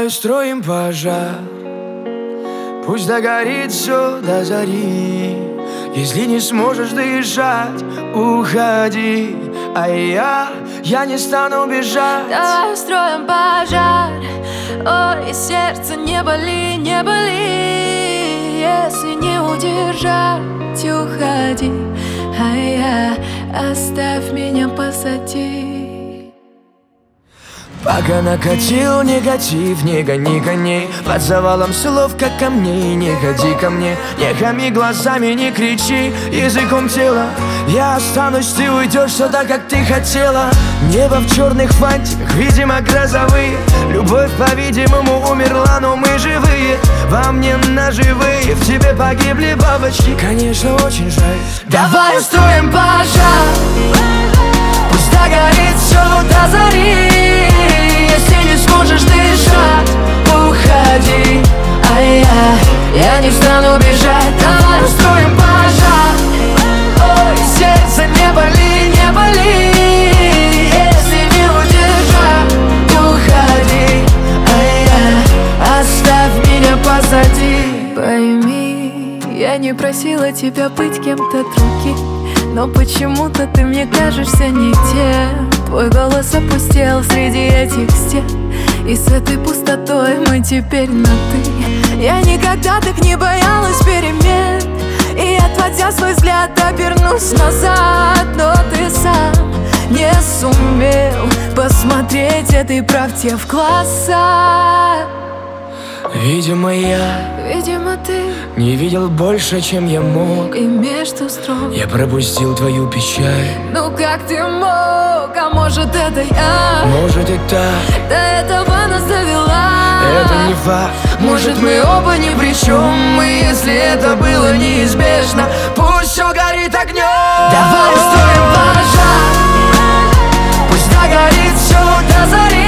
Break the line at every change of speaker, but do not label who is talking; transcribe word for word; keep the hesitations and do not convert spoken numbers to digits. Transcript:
Давай устроим пожар, пусть догорит все до зари. Если не сможешь дышать, уходи, а я, я не стану бежать.
Давай устроим пожар, ой, сердце, не боли, не боли. Если не удержать, уходи, а я, оставь меня позади.
Пока накатил негатив, не гони коней под завалом слов, как камней. Не ходи ко мне, не хами глазами, не кричи языком тела. Я останусь, ты уйдешь сюда, как ты хотела. Небо в черных фантиках, видимо, грозовые. Любовь, по-видимому, умерла, но мы живые. Во мне наживые, в тебе погибли бабочки. Конечно, очень жаль.
Давай устроим пожар, пусть догорит все до зари. Если не сможешь дышать, уходи, а я, я не стану бежать. Давай устроим пожар, ой, сердце, не боли, не боли. Если не удержать, уходи, а я, оставь меня позади. Пойми, я не просила тебя быть кем-то другим, но почему-то ты мне кажешься не тем. Твой голос опустел среди этих стен, и с этой пустотой мы теперь на «ты». Я никогда так не боялась перемен, и, отводя свой взгляд, обернусь назад. Но ты сам не сумел посмотреть этой правде в глаза.
Видимо, я,
видимо, ты
не видел больше, чем я мог,
и между строк
я пропустил твою печаль.
Ну как ты мог, а может это я?
Может и так,
до этого нас довела.
это не факт.
Может мы оба ни при чем, и если это было неизбежно, пусть все горит огнем. Давай устроим пожар, пусть догорит все до зари.